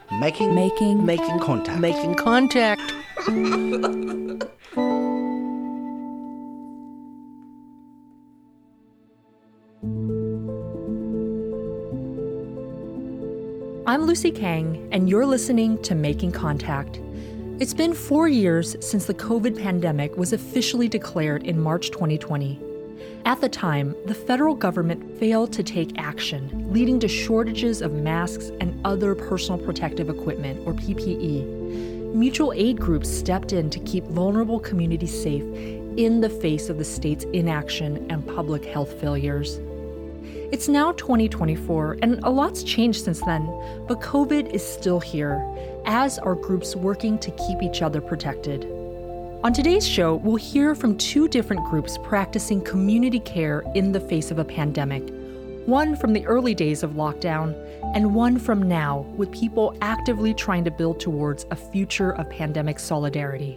Making contact. Making contact. I'm Lucy Kang, and you're listening to Making Contact. It's been 4 years since the COVID pandemic was officially declared in March 2020. At the time, the federal government failed to take action, leading to shortages of masks and other personal protective equipment, or PPE. Mutual aid groups stepped in to keep vulnerable communities safe in the face of the state's inaction and public health failures. It's now 2024, and a lot's changed since then, but COVID is still here, as are groups working to keep each other protected. On today's show, we'll hear from two different groups practicing community care in the face of a pandemic. One from the early days of lockdown, and one from now, with people actively trying to build towards a future of pandemic solidarity.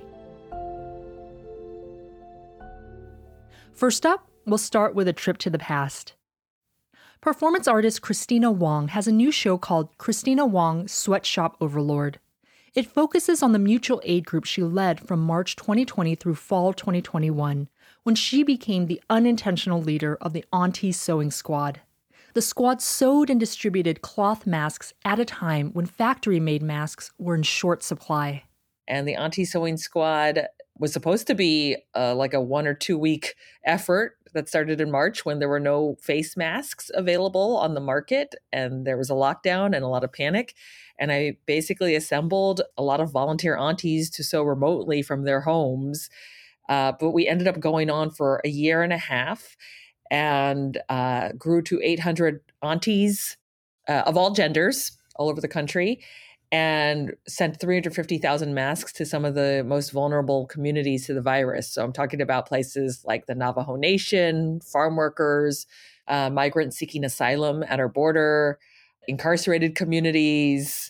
First up, we'll start with a trip to the past. Performance artist Christina Wong has a new show called Christina Wong Sweatshop Overlord. It focuses on the mutual aid group she led from March 2020 through fall 2021, when she became the unintentional leader of the Auntie Sewing Squad. The squad sewed and distributed cloth masks at a time when factory-made masks were in short supply. And the Auntie Sewing Squad was supposed to be like a 1 or 2 week effort that started in March when there were no face masks available on the market and there was a lockdown and a lot of panic. And I basically assembled a lot of volunteer aunties to sew remotely from their homes. But we ended up going on for a year and a half and grew to 800 aunties of all genders all over the country, and sent 350,000 masks to some of the most vulnerable communities to the virus. So I'm talking about places like the Navajo Nation, farm workers, migrants seeking asylum at our border, incarcerated communities,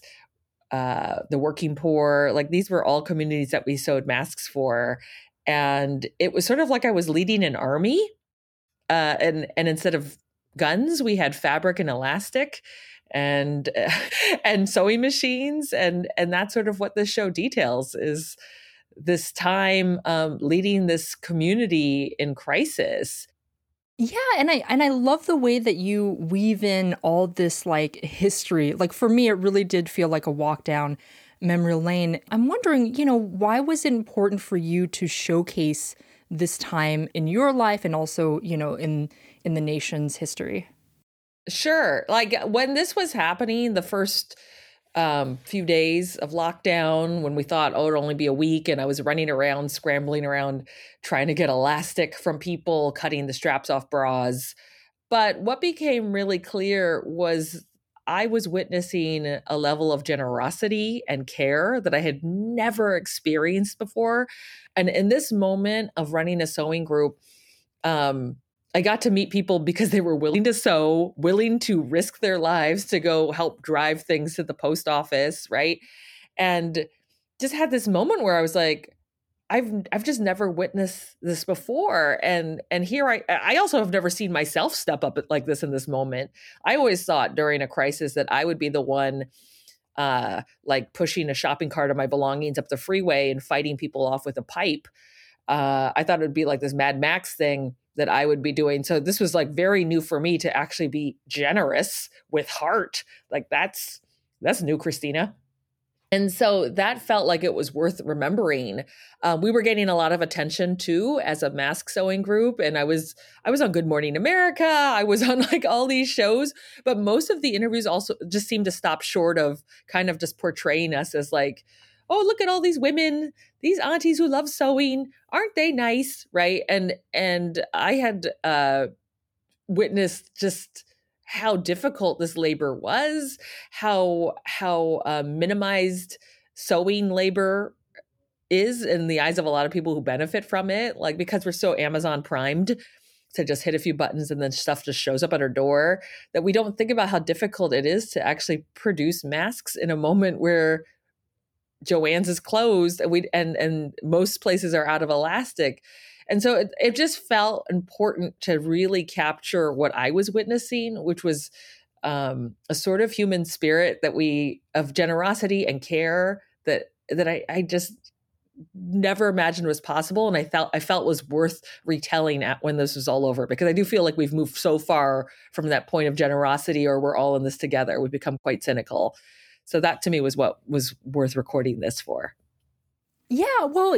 the working poor. Like, these were all communities that we sewed masks for. And it was sort of like I was leading an army. And instead of guns, we had fabric and elastic and sewing machines. And that's sort of what this show details, is this time leading this community in crisis. Yeah, and I love the way that you weave in all this like history. Like, for me, it really did feel like a walk down memory lane. I'm wondering, why was it important for you to showcase this time in your life and also, in the nation's history? Sure. Like, when this was happening, the first few days of lockdown, when we thought, it'd only be a week, and I was running around, scrambling around, trying to get elastic from people, cutting the straps off bras. But what became really clear was I was witnessing a level of generosity and care that I had never experienced before. And in this moment of running a sewing group, I got to meet people because they were willing to sew, willing to risk their lives to go help drive things to the post office, right? And just had this moment where I was like, I've just never witnessed this before. And here I also have never seen myself step up like this in this moment. I always thought during a crisis that I would be the one like pushing a shopping cart of my belongings up the freeway and fighting people off with a pipe. I thought it would be like this Mad Max thing that I would be doing. So this was like very new for me to actually be generous with heart. Like, that's new, Christina. And so that felt like it was worth remembering. We were getting a lot of attention too as a mask sewing group. And I was on Good Morning America. I was on like all these shows, but most of the interviews also just seemed to stop short of kind of just portraying us as like, oh, look at all these women, these aunties who love sewing. Aren't they nice? Right. And I had witnessed just how difficult this labor was, how minimized sewing labor is in the eyes of a lot of people who benefit from it. Like, because we're so Amazon primed to just hit a few buttons and then stuff just shows up at our door, that we don't think about how difficult it is to actually produce masks in a moment where Joann's is closed and most places are out of elastic. And so it just felt important to really capture what I was witnessing, which was a sort of human spirit of generosity and care that I just never imagined was possible, and I felt was worth retelling at when this was all over, because I do feel like we've moved so far from that point of generosity, or we're all in this together. We've become quite cynical. So that to me was what was worth recording this for. Yeah, well,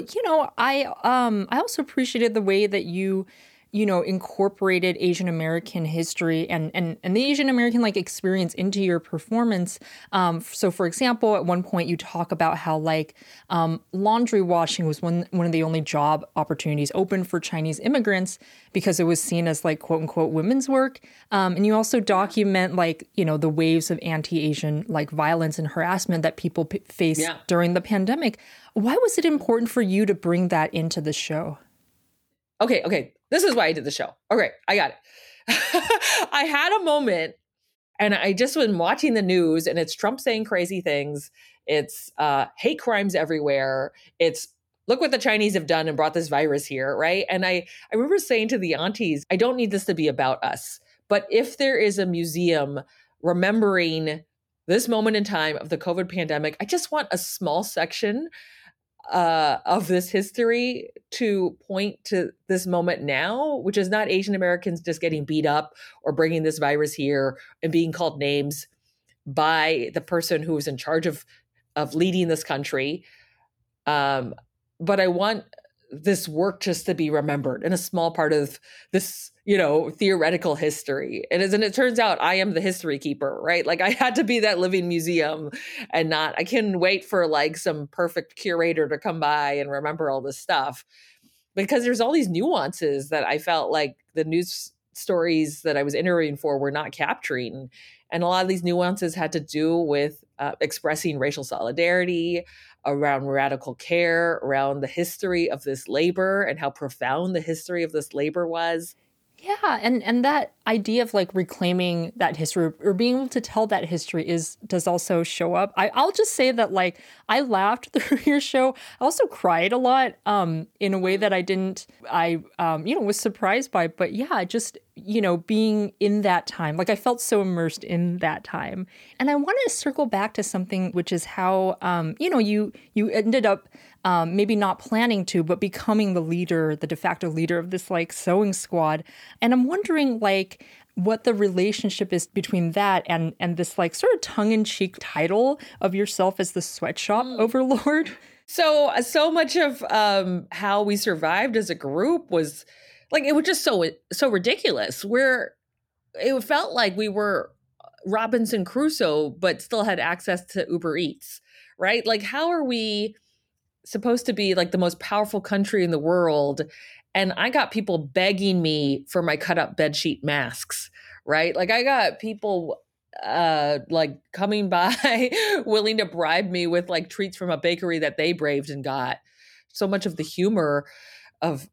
I also appreciated the way that you know, incorporated Asian American history and the Asian American like experience into your performance. So, for example, at one point you talk about how like laundry washing was one of the only job opportunities open for Chinese immigrants because it was seen as like quote unquote women's work. And you also document like, you know, the waves of anti-Asian like violence and harassment that people faced during the pandemic. Why was it important for you to bring that into the show? Okay. This is why I did the show. Okay, I got it. I had a moment, and I just been watching the news, and it's Trump saying crazy things. It's hate crimes everywhere. It's look what the Chinese have done and brought this virus here, right? And I remember saying to the aunties, I don't need this to be about us. But if there is a museum remembering this moment in time of the COVID pandemic, I just want a small section of this history to point to this moment now, which is not Asian Americans just getting beat up or bringing this virus here and being called names by the person who is in charge of leading this country. But I want this work just to be remembered in a small part of this, you know, theoretical history. And it turns out I am the history keeper, right? Like I had to be that living museum and I couldn't wait for like some perfect curator to come by and remember all this stuff, because there's all these nuances that I felt like the news stories that I was interviewing for were not capturing. And a lot of these nuances had to do with expressing racial solidarity, around radical care, around the history of this labor and how profound the history of this labor was. Yeah, and that idea of like reclaiming that history or being able to tell that history does also show up. I'll just say that like I laughed through your show. I also cried a lot in a way that I was surprised by. But yeah, just, you know, being in that time, like I felt so immersed in that time. And I wanted to circle back to something, which is how, you ended up maybe not planning to, but becoming the de facto leader of this like sewing squad. And I'm wondering like what the relationship is between that and this like sort of tongue-in-cheek title of yourself as the sweatshop overlord. So much of how we survived as a group was like, it was just so ridiculous. It felt like we were Robinson Crusoe, but still had access to Uber Eats, right? Like, how are we supposed to be like the most powerful country in the world? And I got people begging me for my cut up bedsheet masks, right? Like I got people like coming by willing to bribe me with like treats from a bakery that they braved and got. So much of the humor of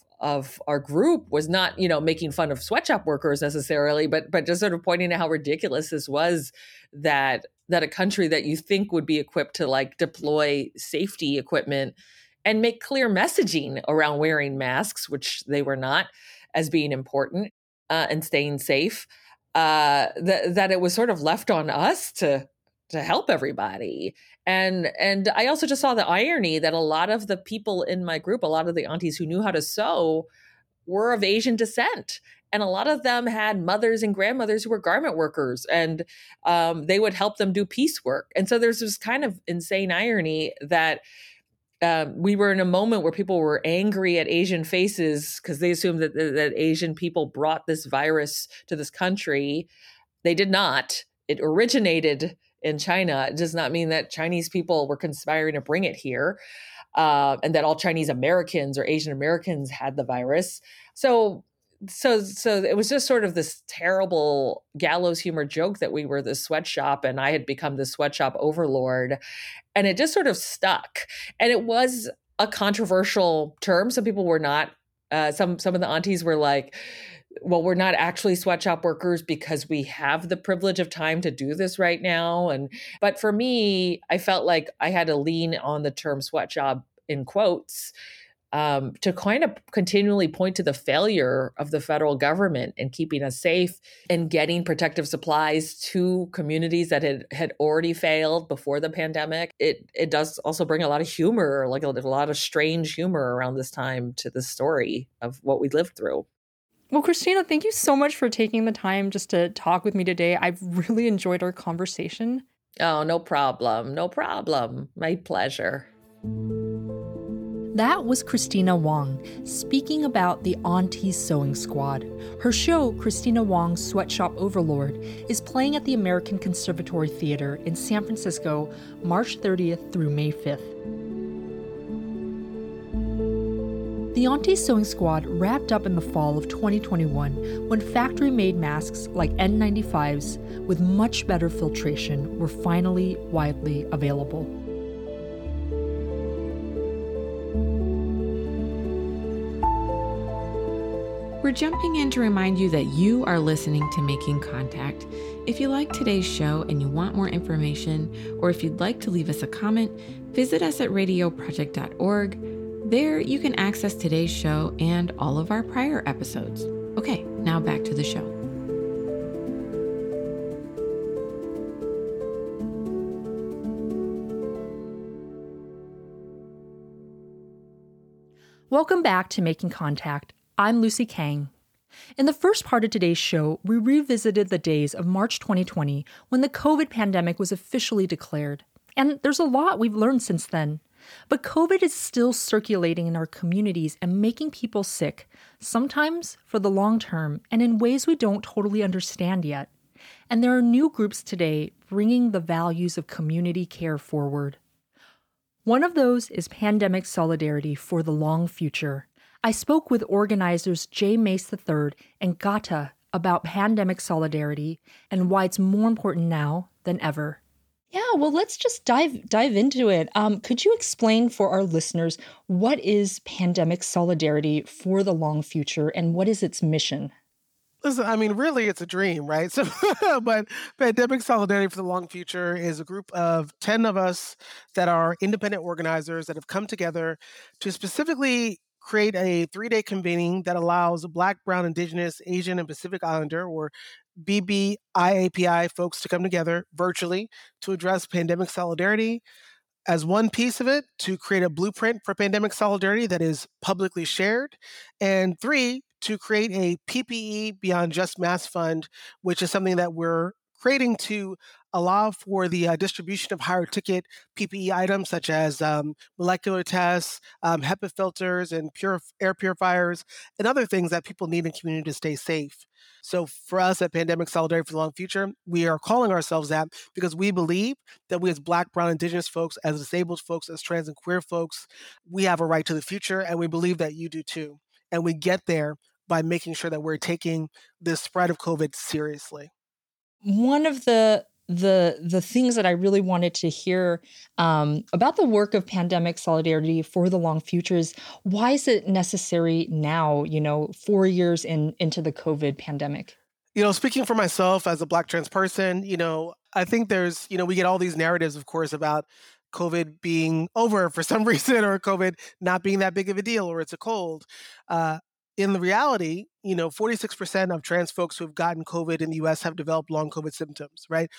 our group was not, you know, making fun of sweatshop workers necessarily, but just sort of pointing out how ridiculous this was, that a country that you think would be equipped to like deploy safety equipment and make clear messaging around wearing masks, which they were not, as being important and staying safe, that it was sort of left on us to help everybody. And I also just saw the irony that a lot of the people in my group, a lot of the aunties who knew how to sew, were of Asian descent. And a lot of them had mothers and grandmothers who were garment workers, and they would help them do piecework. And so there's this kind of insane irony that we were in a moment where people were angry at Asian faces because they assumed that Asian people brought this virus to this country. They did not. It originated in China. It does not mean that Chinese people were conspiring to bring it here, and that all Chinese Americans or Asian Americans had the virus. So it was just sort of this terrible gallows humor joke that we were the sweatshop and I had become the sweatshop overlord. And it just sort of stuck. And it was a controversial term. Some people were not. Some of the aunties were like, well, we're not actually sweatshop workers because we have the privilege of time to do this right now. But for me, I felt like I had to lean on the term sweatshop in quotes to kind of continually point to the failure of the federal government in keeping us safe and getting protective supplies to communities that had already failed before the pandemic. It does also bring a lot of humor, like a lot of strange humor around this time to the story of what we lived through. Well, Christina, thank you so much for taking the time just to talk with me today. I've really enjoyed our conversation. Oh, no problem. No problem. My pleasure. That was Christina Wong speaking about the Auntie Sewing Squad. Her show, Christina Wong's Sweatshop Overlord, is playing at the American Conservatory Theater in San Francisco, March 30th through May 5th. The Auntie Sewing Squad wrapped up in the fall of 2021 when factory-made masks like N95s with much better filtration were finally widely available. We're jumping in to remind you that you are listening to Making Contact. If you like today's show and you want more information, or if you'd like to leave us a comment, visit us at radioproject.org. There you can access today's show and all of our prior episodes. Okay, now back to the show. Welcome back to Making Contact. I'm Lucy Kang. In the first part of today's show, we revisited the days of March 2020 when the COVID pandemic was officially declared. And there's a lot we've learned since then. But COVID is still circulating in our communities and making people sick, sometimes for the long term and in ways we don't totally understand yet. And there are new groups today bringing the values of community care forward. One of those is Pandemic Solidarity for the Long Future. I spoke with organizers Jay Mace III and Gata about pandemic solidarity and why it's more important now than ever. Yeah, well, let's just dive into it. Could you explain for our listeners what is Pandemic Solidarity for the Long Future and what is its mission? Listen, I mean, really, it's a dream, right? So, but Pandemic Solidarity for the Long Future is a group of 10 of us that are independent organizers that have come together to specifically create a 3-day convening that allows Black, Brown, Indigenous, Asian, and Pacific Islander, or BBIAPI folks to come together virtually to address pandemic solidarity. As one piece of it, to create a blueprint for pandemic solidarity that is publicly shared. And 3, to create a PPE Beyond Just Mask Fund, which is something that we're creating to allow for the distribution of higher ticket PPE items such as molecular tests, HEPA filters, and air purifiers, and other things that people need in the community to stay safe. So for us at Pandemic Solidarity for the Long Future, we are calling ourselves that because we believe that we as Black, Brown, Indigenous folks, as disabled folks, as trans and queer folks, we have a right to the future, and we believe that you do too. And we get there by making sure that we're taking the spread of COVID seriously. One of the things that I really wanted to hear about the work of Pandemic Solidarity for the Long Future is why is it necessary now, 4 years into the COVID pandemic? Speaking for myself as a Black trans person, I think there's, we get all these narratives, of course, about COVID being over for some reason or COVID not being that big of a deal or it's a cold. In the reality, 46% of trans folks who have gotten COVID in the US have developed long COVID symptoms, right?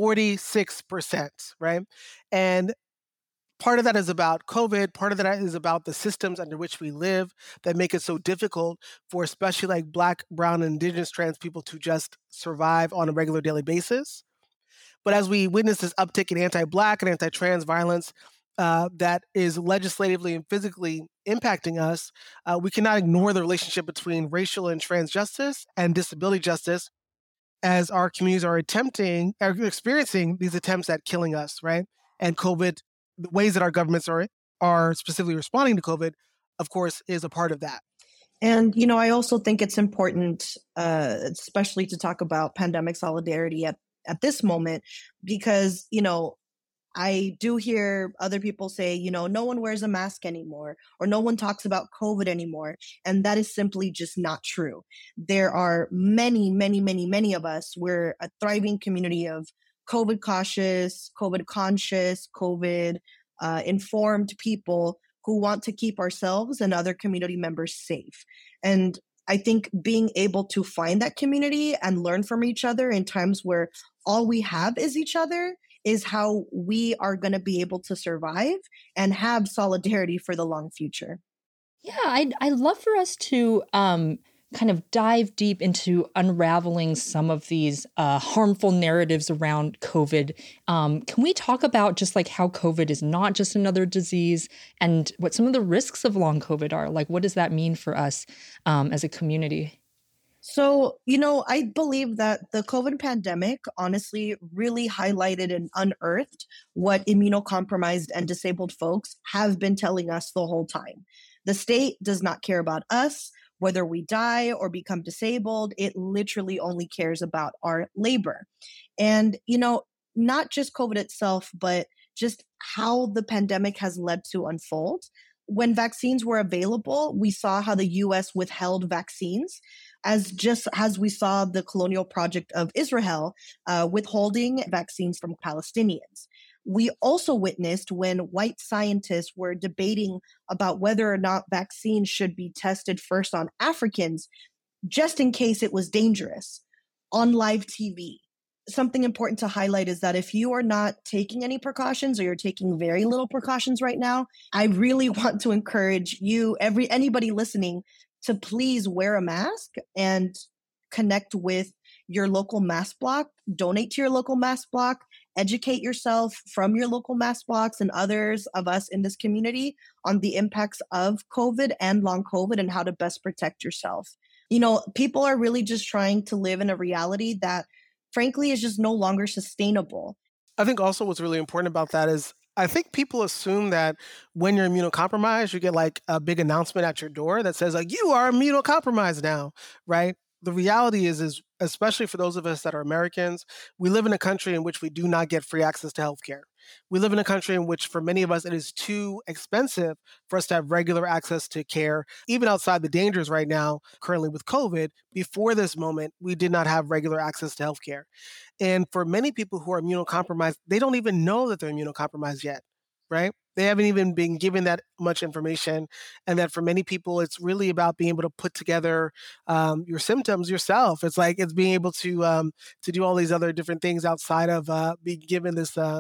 46%, right? And part of that is about COVID. Part of that is about the systems under which we live that make it so difficult for especially like Black, Brown, and Indigenous trans people to just survive on a regular daily basis. But as we witness this uptick in anti-Black and anti-trans violence that is legislatively and physically impacting us, we cannot ignore the relationship between racial and trans justice and disability justice as our communities are experiencing these attempts at killing us, right? And COVID, the ways that our governments are specifically responding to COVID, of course, is a part of that. And, I also think it's important, especially to talk about pandemic solidarity at this moment, because, I do hear other people say, no one wears a mask anymore, or no one talks about COVID anymore. And that is simply just not true. There are many, many, many, many of us. We're a thriving community of COVID cautious, COVID conscious, COVID informed people who want to keep ourselves and other community members safe. And I think being able to find that community and learn from each other in times where all we have is each other is how we are going to be able to survive and have solidarity for the long future. Yeah, I'd love for us to kind of dive deep into unraveling some of these harmful narratives around COVID. Can we talk about just like how COVID is not just another disease and what some of the risks of long COVID are? Like, what does that mean for us as a community? So, I believe that the COVID pandemic honestly really highlighted and unearthed what immunocompromised and disabled folks have been telling us the whole time. The state does not care about us, whether we die or become disabled. It literally only cares about our labor. And, not just COVID itself, but just how the pandemic has led to unfold. When vaccines were available, we saw how the US withheld vaccines just as we saw the colonial project of Israel withholding vaccines from Palestinians. We also witnessed when white scientists were debating about whether or not vaccines should be tested first on Africans, just in case it was dangerous, on live TV. Something important to highlight is that if you are not taking any precautions or you're taking very little precautions right now, I really want to encourage you, anybody listening, to please wear a mask and connect with your local mask block, donate to your local mask block, educate yourself from your local mask blocks and others of us in this community on the impacts of COVID and long COVID and how to best protect yourself. People are really just trying to live in a reality that frankly is just no longer sustainable. I think also what's really important about that is I think people assume that when you're immunocompromised, you get like a big announcement at your door that says like, you are immunocompromised now, right? The reality is especially for those of us that are Americans, we live in a country in which we do not get free access to healthcare. We live in a country in which for many of us, it is too expensive for us to have regular access to care, even outside the dangers right now, currently with COVID. Before this moment, we did not have regular access to healthcare. And for many people who are immunocompromised, they don't even know that they're immunocompromised yet, right? They haven't even been given that much information. And that for many people, it's really about being able to put together your symptoms yourself. It's like it's being able to do all these other different things outside of being given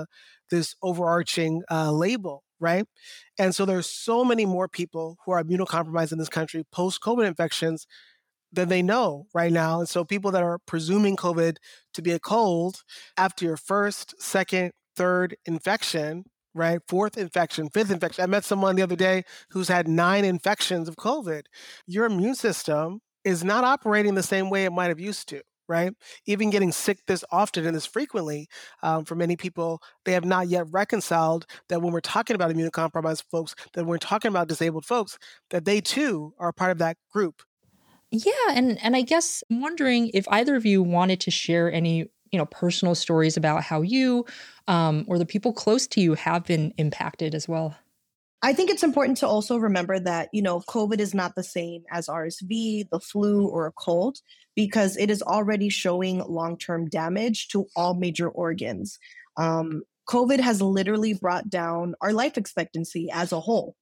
this overarching label, right? And so there's so many more people who are immunocompromised in this country post-COVID infections than they know right now. And so people that are presuming COVID to be a cold after your first, second, third infection, right? Fourth infection, fifth infection. I met someone the other day who's had 9 infections of COVID. Your immune system is not operating the same way it might have used to, right? Even getting sick this often and this frequently, for many people, they have not yet reconciled that when we're talking about immunocompromised folks, that when we're talking about disabled folks, that they too are part of that group. Yeah, and I guess I'm wondering if either of you wanted to share any, personal stories about how you or the people close to you have been impacted as well. I think it's important to also remember that, COVID is not the same as RSV, the flu, or a cold, because it is already showing long-term damage to all major organs. COVID has literally brought down our life expectancy as a whole,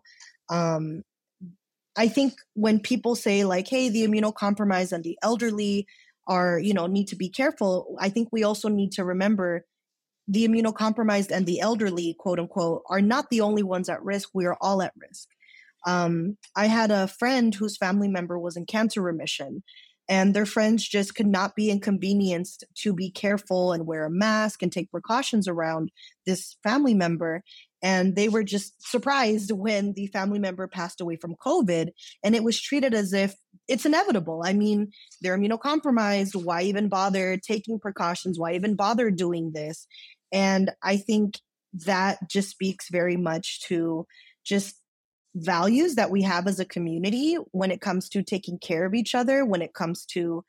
I think when people say like, hey, the immunocompromised and the elderly are, need to be careful, I think we also need to remember the immunocompromised and the elderly, quote unquote, are not the only ones at risk. We are all at risk. I had a friend whose family member was in cancer remission, and their friends just could not be inconvenienced to be careful and wear a mask and take precautions around this family member. And they were just surprised when the family member passed away from COVID, and it was treated as if it's inevitable. I mean, they're immunocompromised. Why even bother taking precautions? Why even bother doing this? And I think that just speaks very much to just values that we have as a community when it comes to taking care of each other, when it comes to,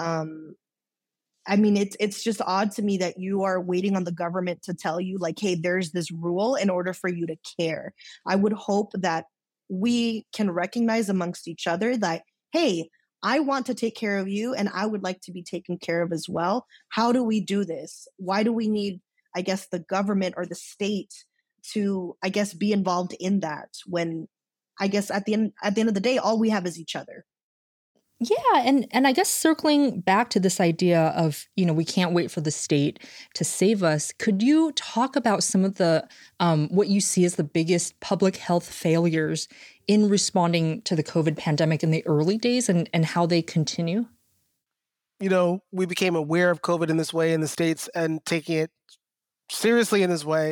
it's just odd to me that you are waiting on the government to tell you like, hey, there's this rule in order for you to care. I would hope that we can recognize amongst each other that, hey, I want to take care of you and I would like to be taken care of as well. How do we do this? Why do we need, I guess, the government or the state to, I guess, be involved in that when I guess at the end of the day, all we have is each other. Yeah, and I guess circling back to this idea of, we can't wait for the state to save us, could you talk about some of the what you see as the biggest public health failures in responding to the COVID pandemic in the early days and how they continue? We became aware of COVID in this way in the States and taking it seriously in this way.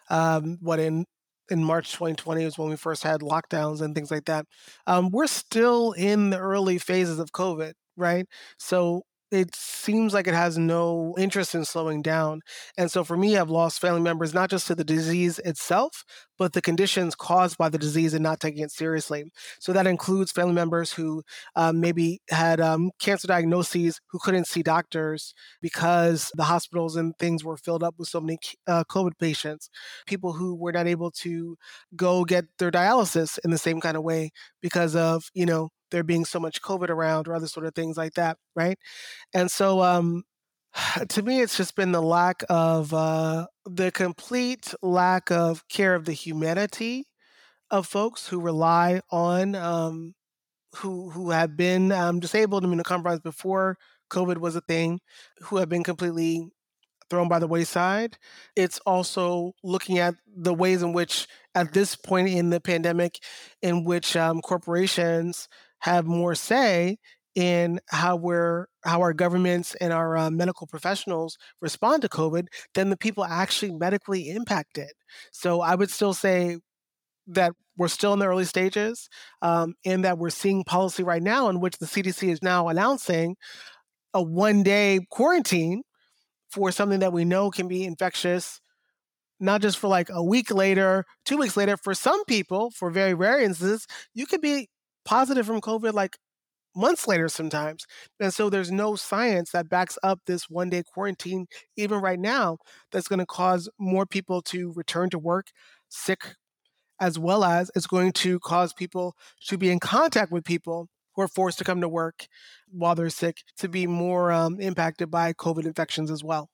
In March 2020 was when we first had lockdowns and things like that. We're still in the early phases of COVID, right? So it seems like it has no interest in slowing down. And so for me, I've lost family members, not just to the disease itself, but the conditions caused by the disease and not taking it seriously. So that includes family members who maybe had cancer diagnoses who couldn't see doctors because the hospitals and things were filled up with so many COVID patients, people who were not able to go get their dialysis in the same kind of way because of, there being so much COVID around or other sort of things like that, right? And so to me, it's just been the complete lack of care of the humanity of folks who rely on, who have been disabled, immunocompromised before COVID was a thing, who have been completely thrown by the wayside. It's also looking at the ways in which, at this point in the pandemic, in which corporations have more say in how our governments and our medical professionals respond to COVID than the people actually medically impacted. So I would still say that we're still in the early stages, and that we're seeing policy right now in which the CDC is now announcing a one-day quarantine for something that we know can be infectious, not just for like a week later, 2 weeks later. For some people, for very rare instances, you could be positive from COVID like months later sometimes. And so there's no science that backs up this one-day quarantine, even right now, that's going to cause more people to return to work sick, as well as it's going to cause people to be in contact with people who are forced to come to work while they're sick to be more impacted by COVID infections as well.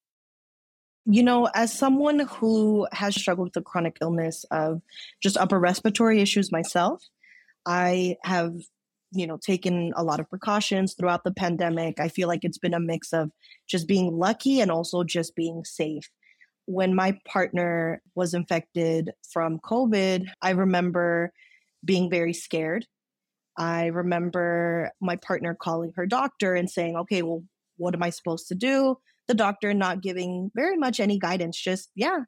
As someone who has struggled with the chronic illness of just upper respiratory issues myself, I have, taken a lot of precautions throughout the pandemic. I feel like it's been a mix of just being lucky and also just being safe. When my partner was infected from COVID, I remember being very scared. I remember my partner calling her doctor and saying, okay, well, what am I supposed to do? The doctor not giving very much any guidance, just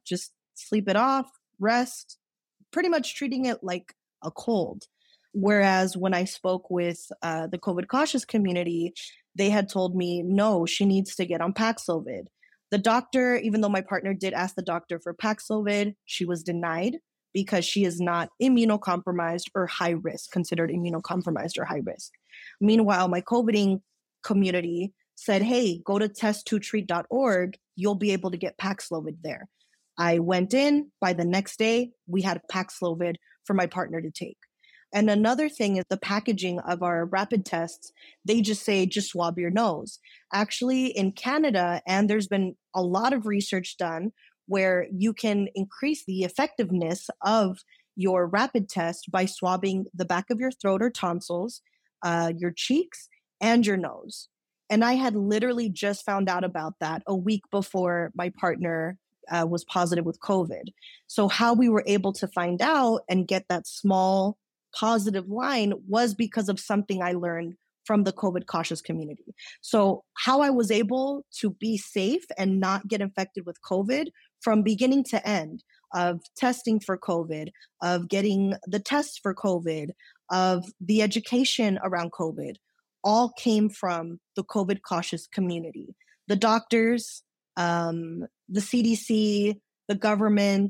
sleep it off, rest, pretty much treating it like a cold. Whereas when I spoke with the COVID cautious community, they had told me, no, she needs to get on Paxlovid. The doctor, even though my partner did ask the doctor for Paxlovid, she was denied because she is not immunocompromised or high risk, considered immunocompromised or high risk. Meanwhile, my COVIDing community said, hey, go to test2treat.org. You'll be able to get Paxlovid there. I went in. By the next day, we had Paxlovid for my partner to take. And another thing is the packaging of our rapid tests. They just say, just swab your nose. Actually, in Canada, and there's been a lot of research done where you can increase the effectiveness of your rapid test by swabbing the back of your throat or tonsils, your cheeks, and your nose. And I had literally just found out about that a week before my partner was positive with COVID. So how we were able to find out and get that small positive line was because of something I learned from the COVID cautious community. So how I was able to be safe and not get infected with COVID from beginning to end, of testing for COVID, of getting the tests for COVID, of the education around COVID, all came from the COVID cautious community. The doctors, the CDC, the government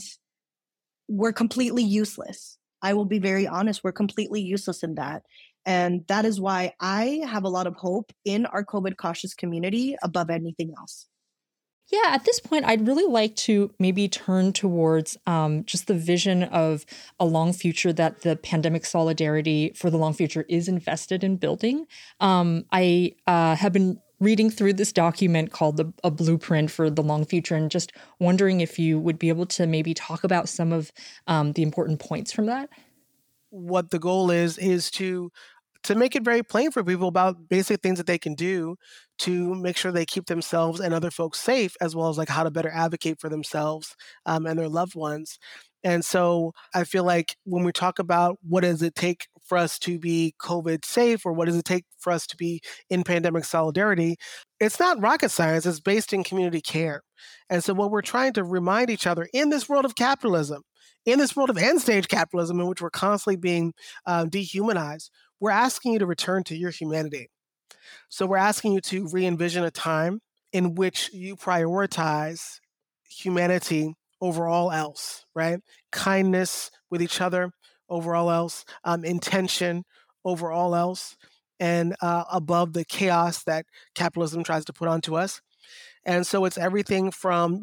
were completely useless. I will be very honest, we're completely useless in that. And that is why I have a lot of hope in our COVID cautious community above anything else. Yeah, at this point, I'd really like to maybe turn towards just the vision of a long future that the Pandemic Solidarity for the Long Future is invested in building. I have been reading through this document called A Blueprint for the Long Future and just wondering if you would be able to maybe talk about some of the important points from that. What the goal is to make it very plain for people about basic things that they can do to make sure they keep themselves and other folks safe, as well as like how to better advocate for themselves and their loved ones. And so I feel like when we talk about what does it take for us to be COVID safe, or what does it take for us to be in pandemic solidarity, it's not rocket science. It's based in community care. And so what we're trying to remind each other in this world of capitalism, in this world of end stage capitalism in which we're constantly being dehumanized, we're asking you to return to your humanity. So we're asking you to re-envision a time in which you prioritize humanity over all else, right? Kindness with each other over all else, intention over all else, and above the chaos that capitalism tries to put onto us. And so it's everything from,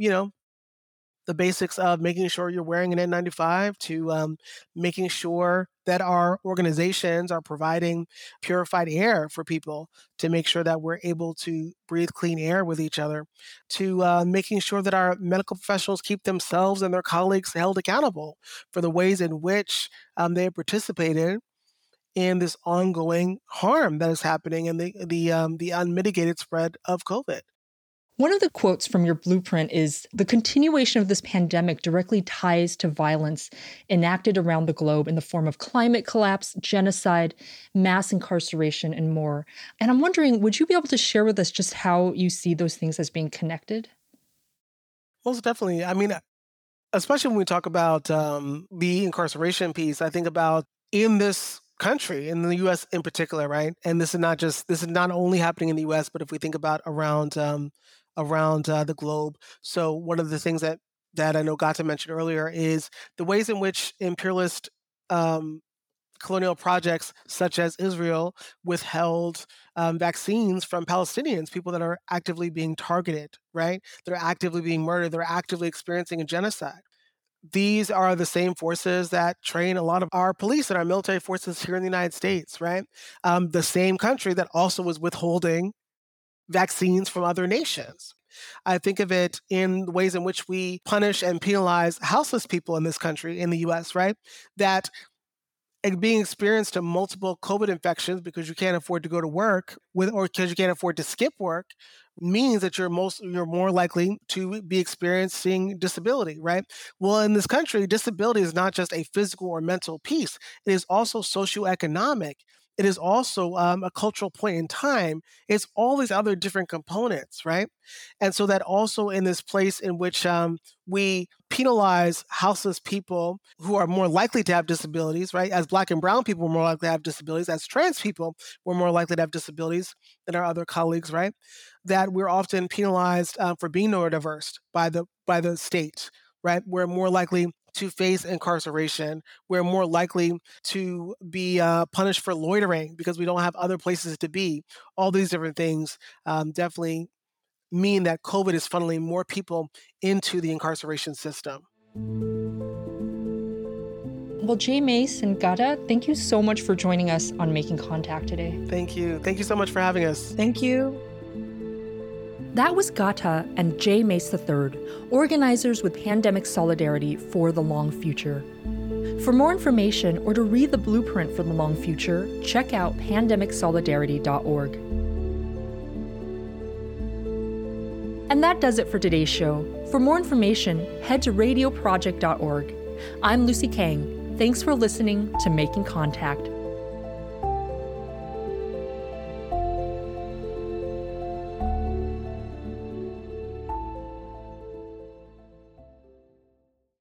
the basics of making sure you're wearing an N95 to making sure that our organizations are providing purified air for people to make sure that we're able to breathe clean air with each other, to making sure that our medical professionals keep themselves and their colleagues held accountable for the ways in which they have participated in this ongoing harm that is happening and the unmitigated spread of COVID. One of the quotes from your blueprint is, "The continuation of this pandemic directly ties to violence enacted around the globe in the form of climate collapse, genocide, mass incarceration, and more." And I'm wondering, would you be able to share with us just how you see those things as being connected? Most definitely. I mean, especially when we talk about the incarceration piece, I think about in this country, in the U.S. in particular, right? And this is not only happening in the U.S., but if we think about around the globe. So one of the things that I know Gata mentioned earlier is the ways in which imperialist colonial projects such as Israel withheld vaccines from Palestinians, people that are actively being targeted, right? They're actively being murdered. They're actively experiencing a genocide. These are the same forces that train a lot of our police and our military forces here in the United States, right? The same country that also is withholding vaccines from other nations. I think of it in the ways in which we punish and penalize houseless people in this country, in the US, right? That being experienced to multiple COVID infections because you can't afford to go to work or because you can't afford to skip work means that you're more likely to be experiencing disability, right? Well, in this country, disability is not just a physical or mental piece. It is also socioeconomic. It is also a cultural point in time. It's all these other different components, right? And so that also in this place in which we penalize houseless people who are more likely to have disabilities, right? As Black and brown people are more likely to have disabilities, as trans people we're more likely to have disabilities than our other colleagues, right? That we're often penalized for being neurodiverse by the state, right? We're more likely to face incarceration. We're more likely to be punished for loitering because we don't have other places to be. All these different things definitely mean that COVID is funneling more people into the incarceration system. Well, Jay Mace and Gata, thank you so much for joining us on Making Contact today. Thank you. Thank you so much for having us. Thank you. That was Gata and Jay Mace III, organizers with Pandemic Solidarity for the Long Future. For more information or to read the blueprint for the long future, check out pandemicsolidarity.org. And that does it for today's show. For more information, head to radioproject.org. I'm Lucy Kang. Thanks for listening to Making Contact.